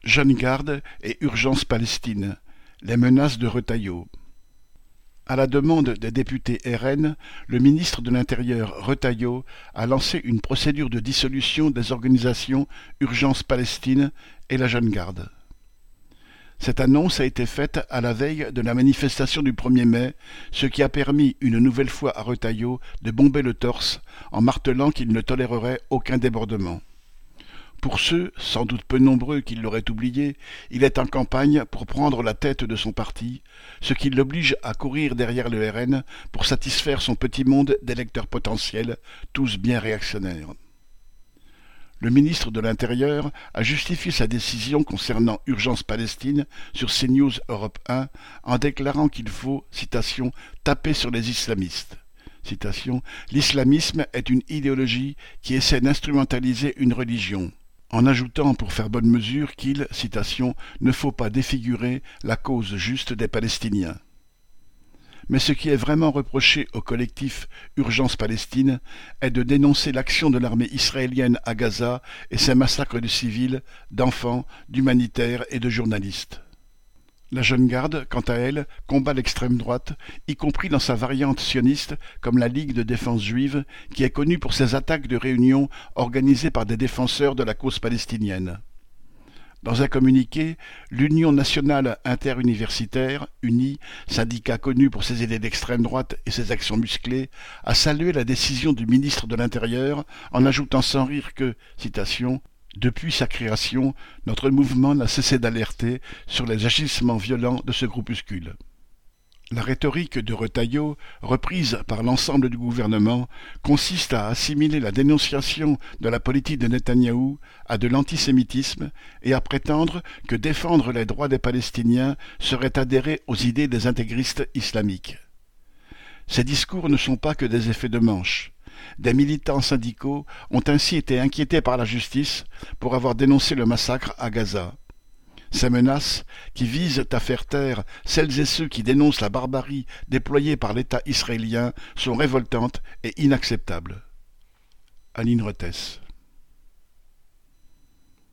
Jeune Garde et Urgence Palestine, les menaces de Retailleau. À la demande des députés RN, le ministre de l'Intérieur Retailleau a lancé une procédure de dissolution des organisations Urgence Palestine et la Jeune Garde. Cette annonce a été faite à la veille de la manifestation du 1er mai, ce qui a permis une nouvelle fois à Retailleau de bomber le torse en martelant qu'il ne tolérerait aucun débordement. Pour ceux, sans doute peu nombreux, qui l'auraient oublié, il est en campagne pour prendre la tête de son parti, ce qui l'oblige à courir derrière le RN pour satisfaire son petit monde d'électeurs potentiels, tous bien réactionnaires. Le ministre de l'Intérieur a justifié sa décision concernant Urgence Palestine sur CNews Europe 1 en déclarant qu'il faut, citation, « taper sur les islamistes ». Citation, « L'islamisme est une idéologie qui essaie d'instrumentaliser une religion », en ajoutant pour faire bonne mesure qu'il, citation, « ne faut pas défigurer la cause juste des Palestiniens ». Mais ce qui est vraiment reproché au collectif Urgence Palestine est de dénoncer l'action de l'armée israélienne à Gaza et ses massacres de civils, d'enfants, d'humanitaires et de journalistes. La Jeune Garde, quant à elle, combat l'extrême droite, y compris dans sa variante sioniste comme la Ligue de défense juive, qui est connue pour ses attaques de réunions organisées par des défenseurs de la cause palestinienne. Dans un communiqué, l'Union nationale interuniversitaire, UNI, syndicat connu pour ses idées d'extrême droite et ses actions musclées, a salué la décision du ministre de l'Intérieur en ajoutant sans rire que, citation, « Depuis sa création, notre mouvement n'a cessé d'alerter sur les agissements violents de ce groupuscule ». La rhétorique de Retailleau, reprise par l'ensemble du gouvernement, consiste à assimiler la dénonciation de la politique de Netanyahou à de l'antisémitisme et à prétendre que défendre les droits des Palestiniens serait adhérer aux idées des intégristes islamiques. Ces discours ne sont pas que des effets de manche. Des militants syndicaux ont ainsi été inquiétés par la justice pour avoir dénoncé le massacre à Gaza. Ces menaces, qui visent à faire taire celles et ceux qui dénoncent la barbarie déployée par l'État israélien, sont révoltantes et inacceptables. Aline Rethès.